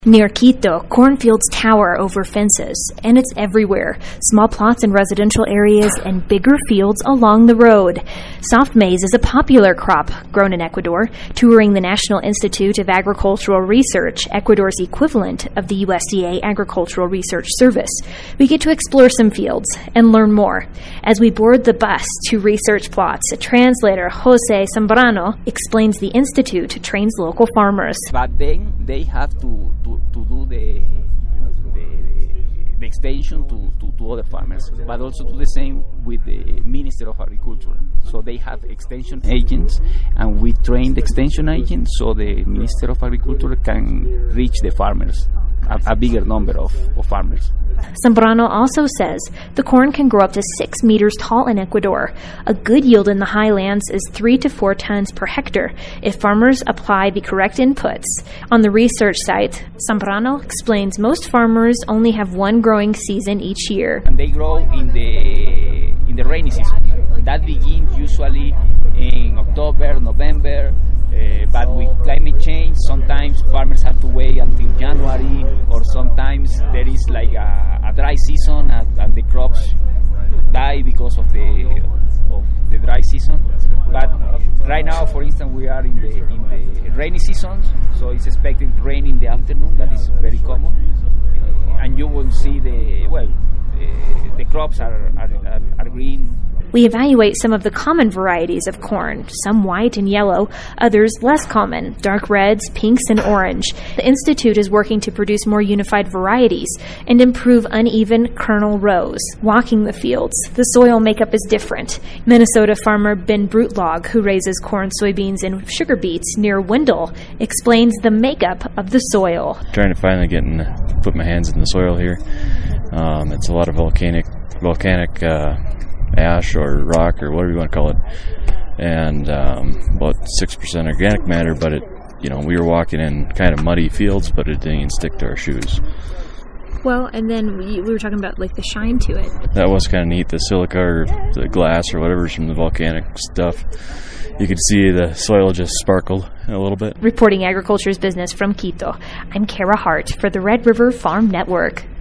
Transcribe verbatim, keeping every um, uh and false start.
Near Quito, cornfields tower over fences, and it's everywhere. Small plots in residential areas and bigger fields along the road. Soft maize is a popular crop grown in Ecuador. Touring the National Institute of Agricultural Research, Ecuador's equivalent of the U S D A Agricultural Research Service, we get to explore some fields and learn more. As we board the bus to research plots, a translator, Jose Zambrano, explains the institute trains local farmers. But then they have to, to, to do the, the, the extension to, to, to other farmers, but also do the same with the Minister of Agriculture. So they have extension agents, and we train the extension agents so the Minister of Agriculture can reach the farmers, a, a bigger number of, of farmers. Zambrano also says the corn can grow up to six meters tall in Ecuador. A good yield in the highlands is three to four tons per hectare if farmers apply the correct inputs. On the research site, Zambrano explains most farmers only have one growing season each year. And they grow in the in the rainy season. That begins usually in October, November. Uh, but with climate change, sometimes farmers have to wait until January, or sometimes there is like a, a dry season and, and the crops die because of the of the dry season. But right now, for instance, we are in the in the rainy season, so it's expected rain in the afternoon. That is very common, uh, and you will see the well, uh, the crops are are, are, are green. We evaluate some of the common varieties of corn, some white and yellow, others less common, dark reds, pinks, and orange. The Institute is working to produce more unified varieties and improve uneven kernel rows. Walking the fields, the soil makeup is different. Minnesota farmer Ben Brutlog, who raises corn, soybeans, and sugar beets near Wendell, explains the makeup of the soil. Trying to finally get in, put my hands in the soil here. Um, it's a lot of volcanic, volcanic, uh, ash or rock or whatever you want to call it, and um, about six percent organic matter, but it, you know, we were walking in kind of muddy fields, but it didn't even stick to our shoes. Well, and then we, we were talking about like the shine to it. That was kind of neat, the silica or the glass or whatever's from the volcanic stuff. You could see the soil just sparkled a little bit. Reporting Agriculture's Business from Quito, I'm Kara Hart for the Red River Farm Network.